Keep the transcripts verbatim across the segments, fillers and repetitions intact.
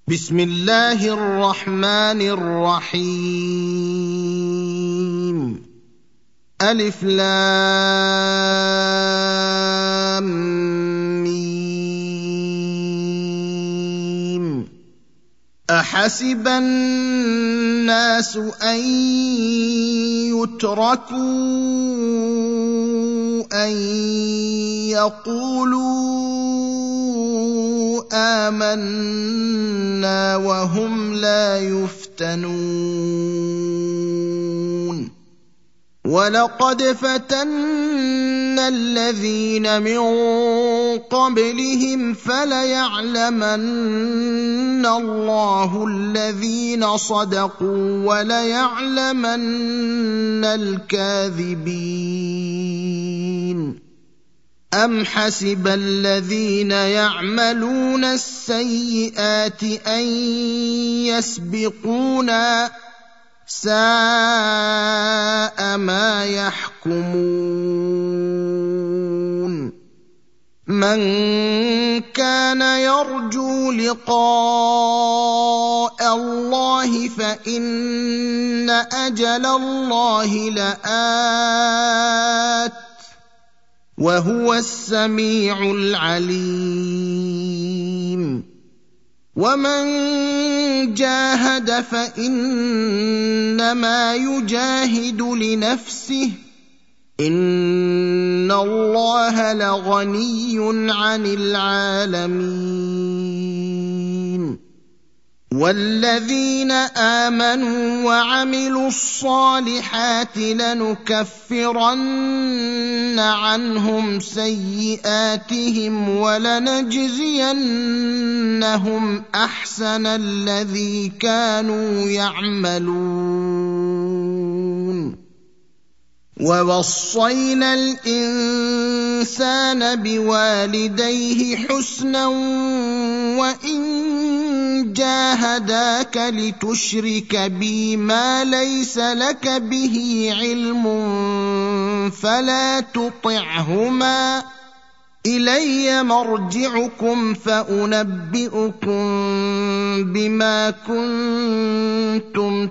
بسم الله الرحمن الرحيم ألف لام ميم أحسب الناس أن يتركوا أن يقولوا آمنا وهم لا يفتنون ولقد فتنا الذين من قبلهم فليعلمن الله الذين صدقوا وليعلمن الكاذبين أم حسب الذين يعملون السيئات أن يسبقونا ساء ما يحكمون من كان يرجو لقاء الله فإن أجل الله لآت وهو السميع العليم ومن جاهد فإنما يجاهد لنفسه إن الله لغني عن العالمين والذين آمنوا وعملوا الصالحات لنكفرن عنهم سيئاتهم ولنجزينهم أحسن الذي كانوا يعملون ووصينا الإنسان بوالديه حسنا وإن جاهداك لتشرك بي ما ليس لك به علم فلا تطعهما إلي مرجعكم فأنبئكم بما كنتم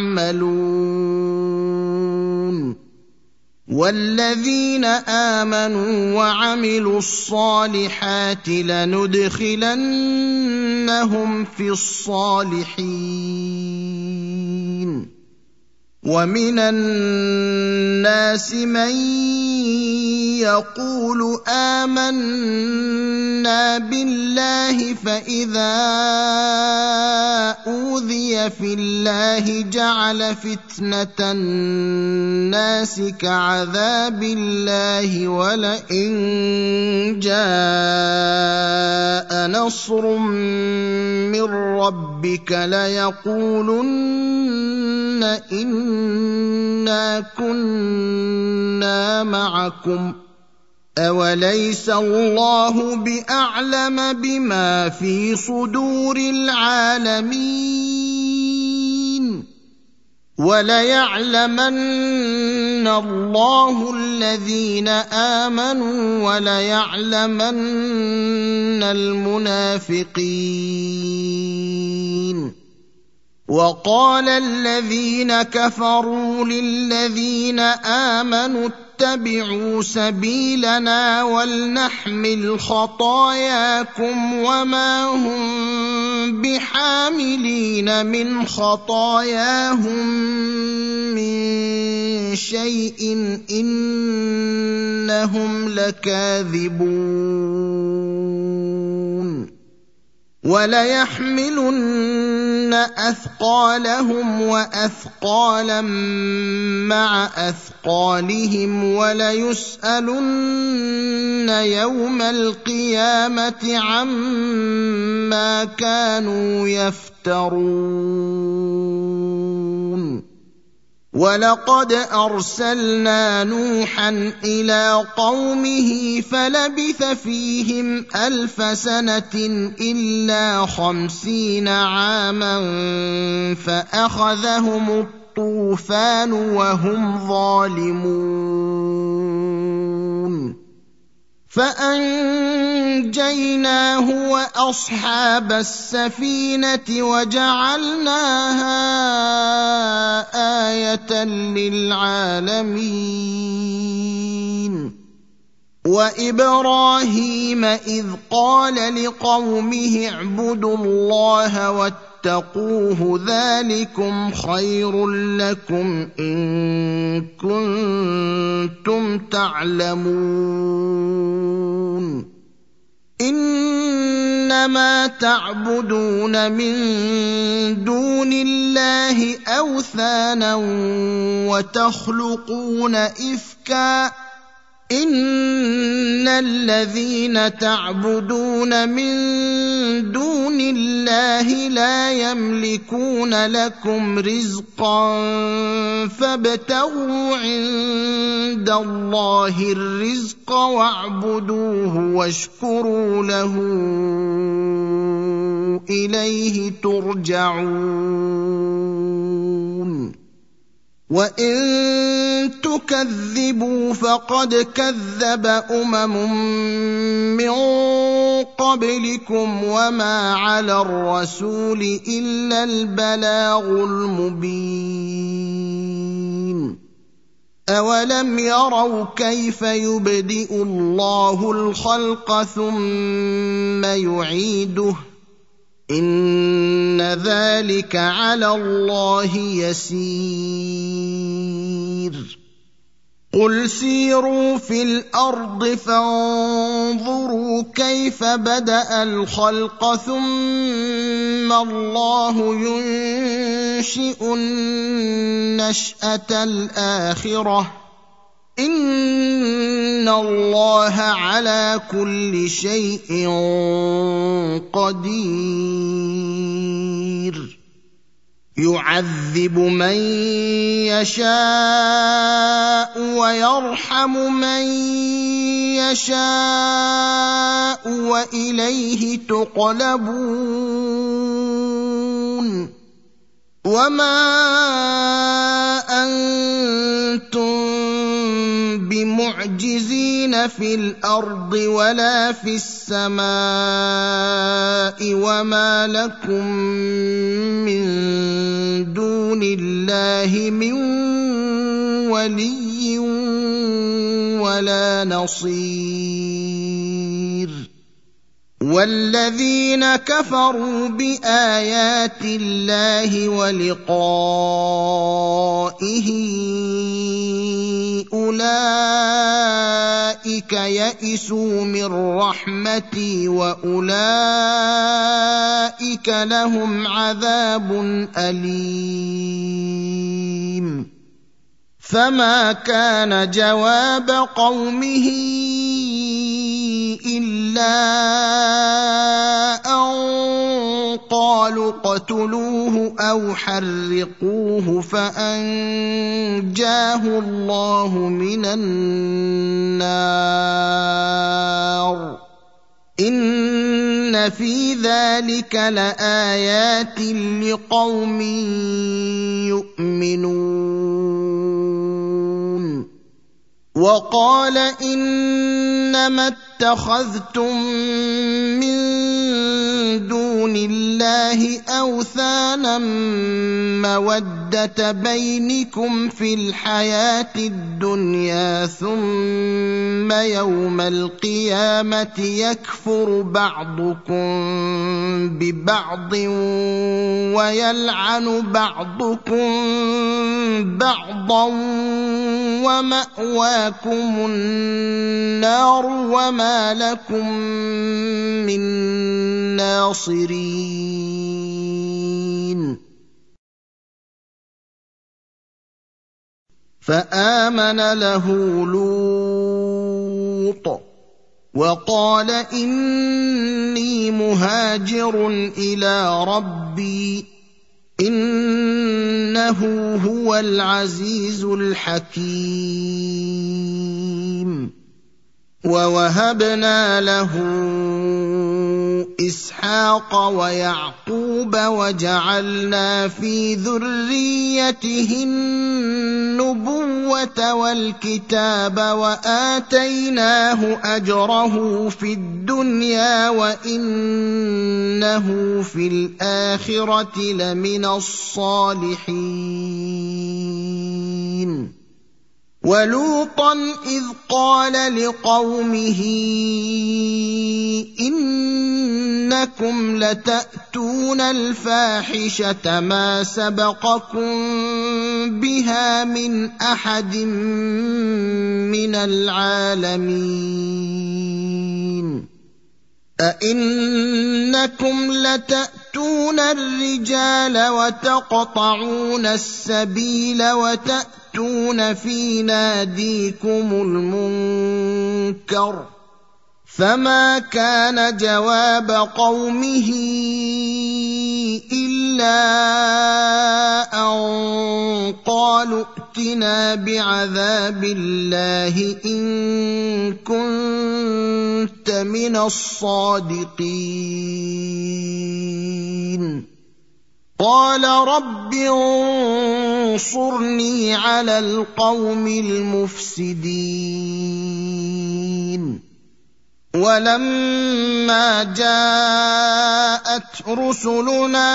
تعملون والذين آمنوا وعملوا الصالحات لندخلنهم في الصالحين ومن الناس من يقول آمنا بالله فإذا أوذي في الله جعل فتنة الناس كعذاب الله ولئن جاء نصر من ربك ليقولن إنا كنا معكم أوليس الله بأعلم بما في صدور العالمين وليعلمن الله الذين آمنوا وليعلمن المنافقين وقال الذين كفروا للذين آمنوا اتبعوا سبيلنا ولنحمل خطاياكم وما هم بحاملين من خطاياهم من شيء إنهم لكاذبون وليحملن أثقالهم وأثقالا مع أثقالهم وليسألن يوم القيامة عما كانوا يفترون ولقد أرسلنا نوحا إلى قومه فلبث فيهم ألف سنة إلا خمسين عاما فأخذهم الطوفان وهم ظالمون فأنجيناه وأصحاب السفينة وجعلناها آية للعالمين. وإبراهيم إذ قال لقومه اعبدوا الله واتقوه ذلكم خير لكم إن كنتم تعلمون. إنما تعبدون من دون الله أوثانا وتخلقون إفكا إن الذين تعبدون من دون الله لا يملكون لكم رزقا فابتغوا عند الله الرزق واعبدوه واشكروا له إليه ترجعون. وإن تكذبوا فقد كذب أمم من قبلكم وما على الرسول إلا البلاغ المبين. أولم يروا كيف يبدئ الله الخلق ثم يعيده إن ذلك على الله يسير. قل سيروا في الأرض فانظروا كيف بدأ الخلق ثم الله ينشئ النشأة الآخرة إن الله على كل شيء قدير. يعذب من يشاء ويرحم من يشاء وإليه تقلبون. وما أنتم بمعجزين في الأرض ولا في السماء وما لكم من دون الله من ولي ولا نصير. والذين كفروا بآيات الله ولقائه أولئك يئسوا من رحمتي وأولئك لهم عذاب أليم. فما كان جواب قومه إلا أن قالوا اقتلوه أو حرقوه فأنجاه الله من النار. إن في ذلك لآيات لقوم يؤمنون. وقال إنما اتخذتم من دون الله أوثانا مودة بينكم في الحياة الدنيا ثم يوم القيامة يكفر بعضكم ببعض ويلعن بعضكم بعضا ومأواكم النار وما لكم من ناصرين. فآمن له لوط وقال إني مهاجر إلى ربي إنه هو العزيز الحكيم. ووهبنا له إسحاق ويعقوب وجعلنا في ذريته النبوة النبوة والكتاب وآتيناه أجره في الدنيا وإنه في الآخرة لمن الصالحين ولوطا إذ قال لقومه إنكم لتأتون الفاحشة ما سبقكم بها من أحد من العالمين أئنكم لتأتون الرجال وتقطعون السبيل وتأتون في ناديكم المنكر فما كان جواب قومه إلا أن قالوا ائتنا بعذاب الله إن كنت من الصادقين قال رب انصرني على القوم المفسدين ولما جاءت رسلنا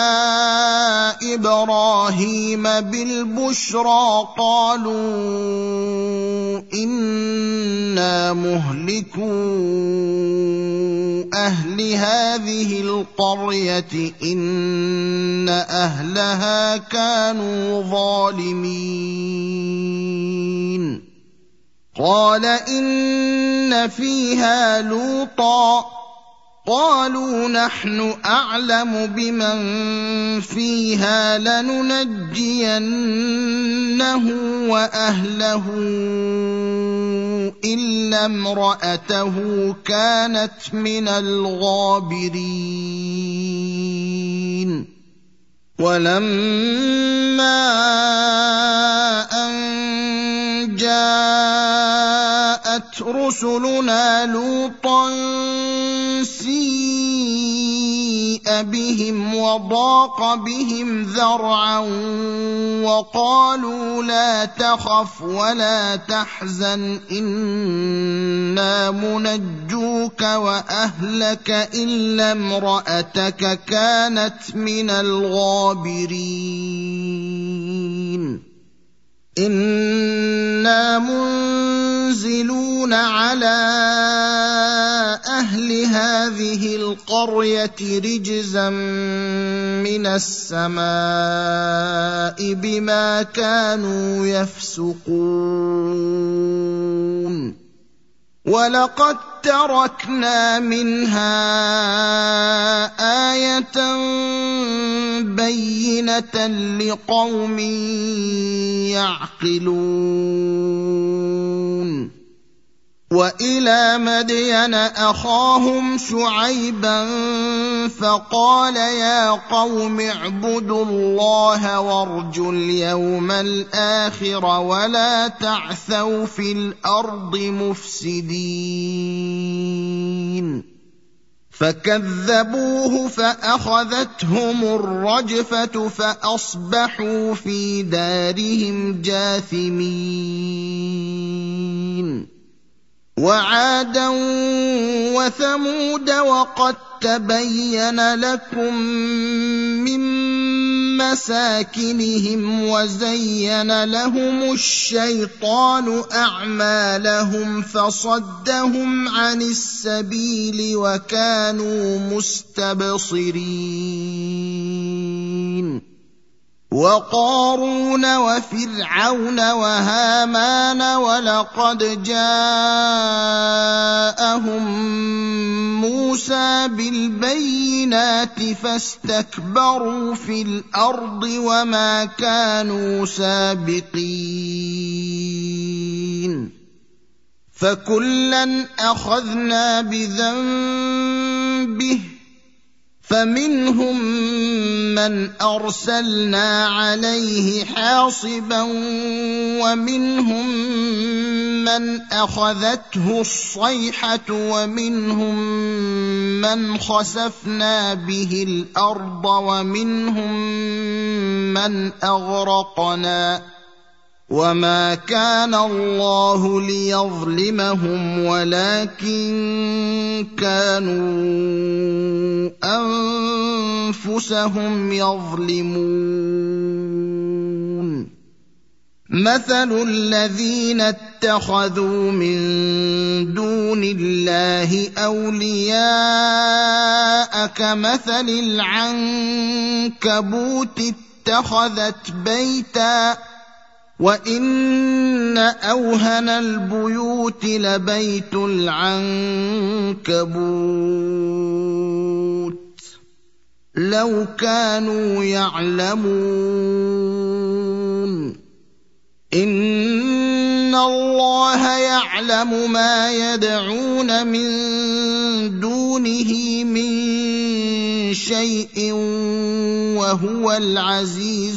إبراهيم بالبشرى قالوا إنا مهلكو أهل هذه القرية إن أهلها كانوا ظالمين قال إن فيها لوطا قالوا نحن أعلم بمن فيها لننجينه وأهله إلا امرأته كانت من الغابرين ولما أن جاءت رسلنا لوطا سيء بهم وضاق بهم ذرعا وقالوا لا تخف ولا تحزن إنا منجوك وأهلك إلا امرأتك كانت من الغابرين إنا منزلون على أهل هذه القرية رجزا من السماء بما كانوا يفسقون ولقد تركنا منها آية بينة لقوم يعقلون وإلى مدين أخاهم شعيبا فقال يا قوم اعبدوا الله وارجوا اليوم الآخر ولا تعثوا في الأرض مفسدين فكذبوه فأخذتهم الرجفة فأصبحوا في دارهم جاثمين وعادا وثمود وقد تبين لكم من مساكنهم وزين لهم الشيطان أعمالهم فصدهم عن السبيل وكانوا مستبصرين وقارون وفرعون وهامان ولقد جاءهم موسى بالبينات فاستكبروا في الأرض وما كانوا سابقين فكلا أخذنا بذنبه فمنهم من أرسلنا عليه حاصبا ومنهم من أخذته الصيحة ومنهم من خسفنا به الأرض ومنهم من أغرقنا وما كان الله ليظلمهم ولكن كانوا أنفسهم يظلمون. مثل الذين اتخذوا من دون الله أولياء كمثل العنكبوت اتخذت بيتا وإن أوهن البيوت لبيت العنكبوت لو كانوا يعلمون. إن الله يعلم ما يدعون من دونه من شيء وهو العزيز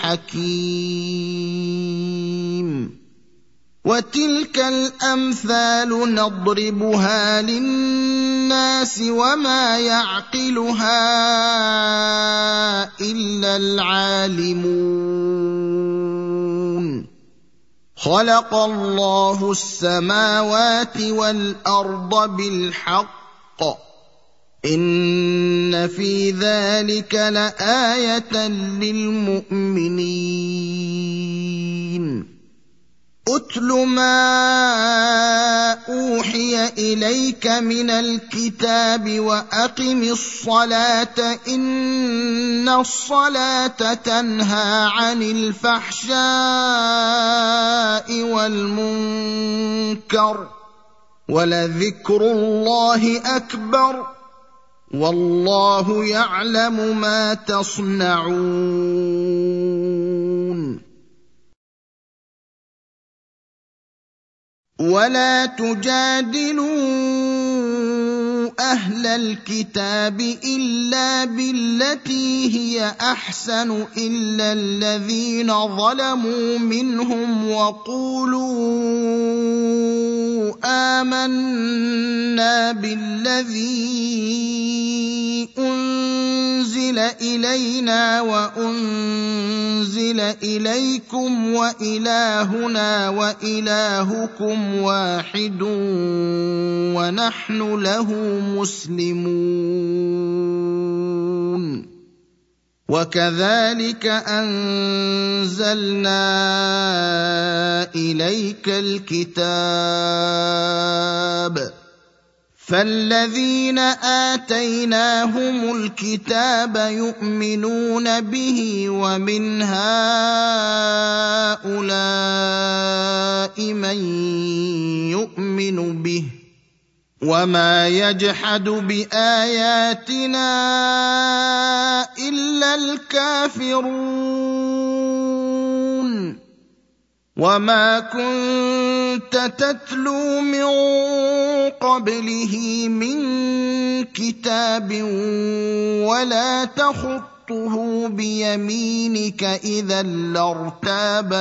الحكيم. وتلك الأمثال نضربها للناس وما يعقلها إلا العالمون. خلق الله السماوات والأرض بالحق إن في ذلك لآية للمؤمنين. أتل ما أوحي إليك من الكتاب وأقم الصلاة إن الصلاة تنهى عن الفحشاء والمنكر ولذكر الله أكبر والله يعلم ما تصنعون. ولا تجادلوا أهل الكتاب إلا بالتي هي أحسن إلا الذين ظلموا منهم وقولوا آمنا بالذي أنزل إلينا وأنزل إليكم وإلهنا وإلهكم واحد ونحن له مسلمون. وكذلك أنزلنا إليك الكتاب فالذين آتيناهم الكتاب يؤمنون به ومن هؤلاء من يؤمن به وما يجحد بآياتنا إلا الكافرون. وما كنت تتلو من قبله من كتاب ولا تخطه بيمينك إذا لارتاب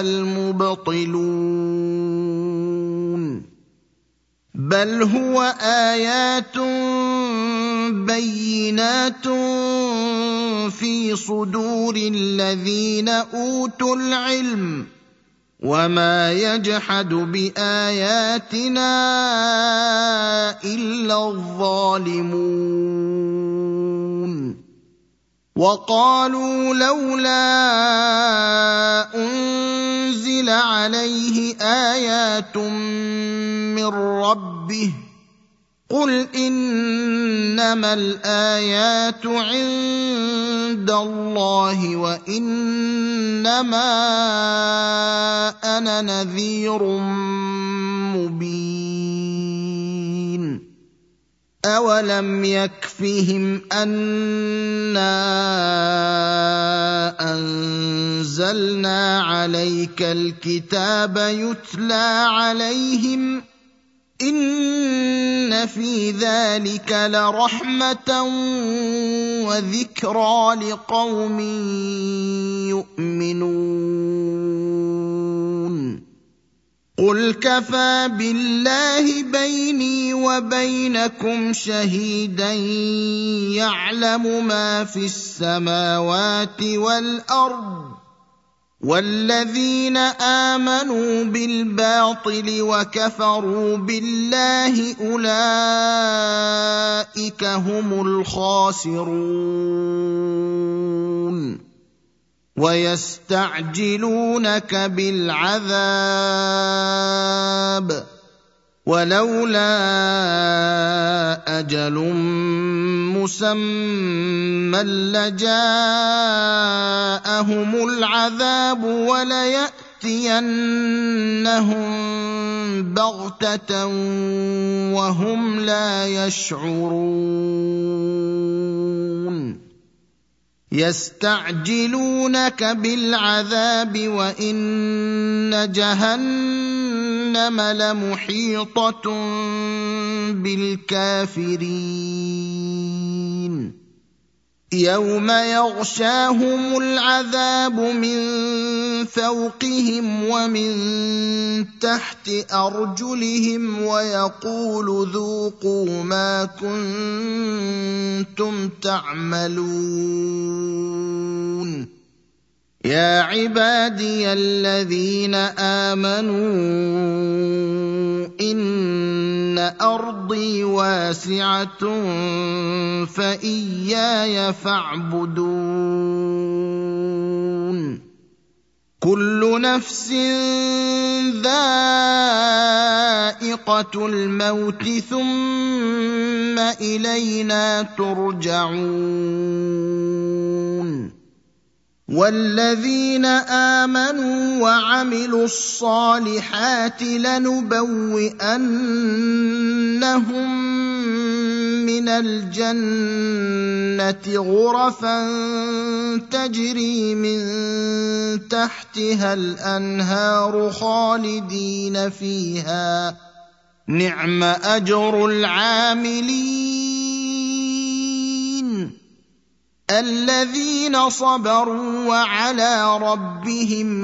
المبطلون. بل هو آيات بينات في صدور الذين أوتوا العلم وما يجحد بآياتنا إلا الظالمون. وقالوا لولا أنزل عليه آيات من ربه قل إنما الآيات عند الله وإنما أنا نذير مبين. أولم يكفهم أنا أنزلنا عليك الكتاب يتلى عليهم إن في ذلك لرحمة وذكرى لقوم يؤمنون. قل كفى بالله بيني وبينكم شهيدا يعلم ما في السماوات والأرض والذين آمنوا بالباطل وكفروا بالله أولئك هم الخاسرون ويستعجلونك بالعذاب ولولا أجل مسمى لجاءهم العذاب وليأتينهم بغتة وهم لا يشعرون يستعجلونك بالعذاب وإن جهنم لمحيطة بالكافرين يوم يغشاهم العذاب من فوقهم ومن تحت أرجلهم ويقول ذوقوا ما كنتم تعملون يا عبادي الذين آمنوا إن أرضي واسعة فإياي فاعبدون كل نفس ذائقة الموت ثم إلينا ترجعون والذين آمنوا وعملوا الصالحات لنبوئنهم من الجنة غرفا تجري من تحتها الأنهار خالدين فيها نعم أجر العاملين الذين صبروا وعلى ربهم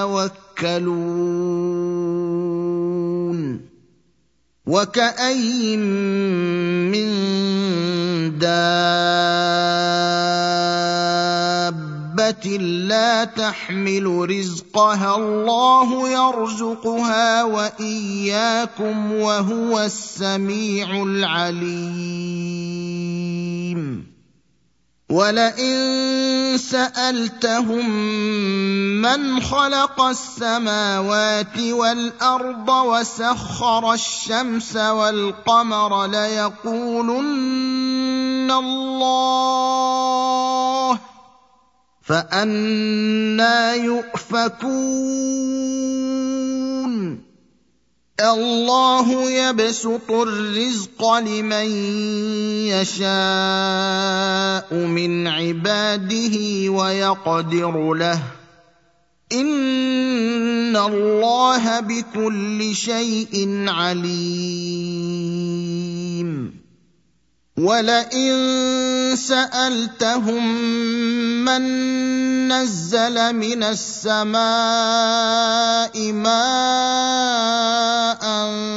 يتوكلون وكأي من دابة لا تحمل رزقها الله يرزقها وإياكم وهو السميع العليم ولئن سألتهم من خلق السماوات والأرض وسخر الشمس والقمر ليقولن الله فأنى يؤفكون الله يبسط الرزق لمن يشاء من عباده ويقدر له إن الله بكل شيء عليم ولئن سألتهم من نزل من السماء ماء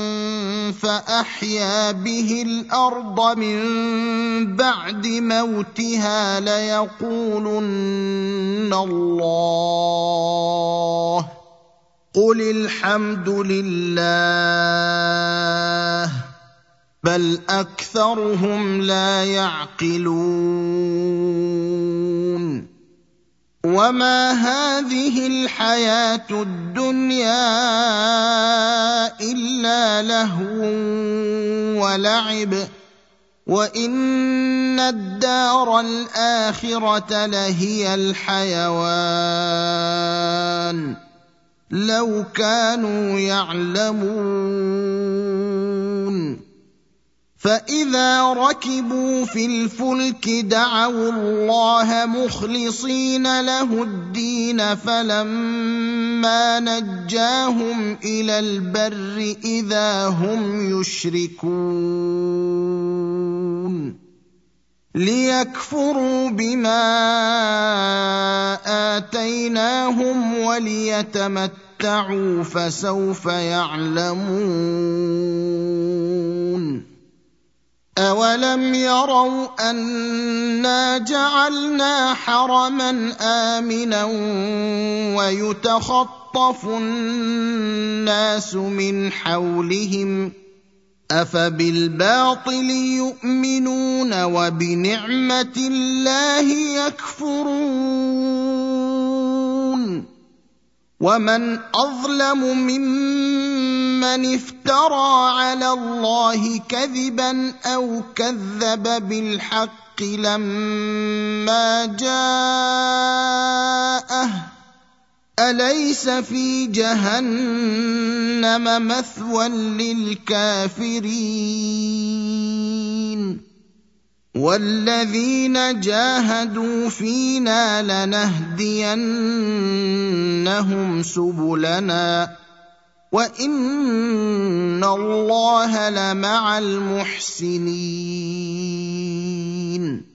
فأحيا به الأرض من بعد موتها ليقولن الله قل الحمد لله بل أكثرهم لا يعقلون وما هذه الحياة الدنيا إلا لهو ولعب وإن الدار الآخرة لهي الحيوان لو كانوا يعلمون فإذا ركبوا في الفلك دعوا الله مخلصين له الدين فلما نجاهم إلى البر إذا هم يشركون ليكفروا بما آتيناهم وليتمتعوا فسوف يعلمون فسوف يعلمون فسوف يعلمون فسوف يعلمون فسوف يعلمون فسوف يعلمون فسوف يعلمون فسوف يعلمون فسوف يعلمون فسوف يعلمون فسوف يعلمون فسوف يعلمون فسوف يعلمون فسوف يعلمون أَوَلَمْ يَرَوْا أَنَّا جَعَلْنَا حَرَمًا آمِنًا وَيُتَخَطَّفُ النَّاسُ مِنْ حَوْلِهِمْ ۚ أَفَبِالْبَاطِلِ يُؤْمِنُونَ وَبِنِعْمَةِ اللَّهِ يَكْفُرُونَ وَمَنْ أَظْلَمُ مِمَّنِ افْتَرَىٰ عَلَى اللَّهِ كَذِبًا أَوْ كَذَّبَ بِالْحَقِّ لَمَّا جَاءَهُ ۚ أَلَيْسَ فِي جَهَنَّمَ مَثْوًى لِّلْكَافِرِينَ وَالَّذِينَ جَاهَدُوا فِينَا لَنَهْدِيَنَّهُمْ سُبُلَنَا ۚ وَإِنَّ اللَّهَ لَمَعَ الْمُحْسِنِينَ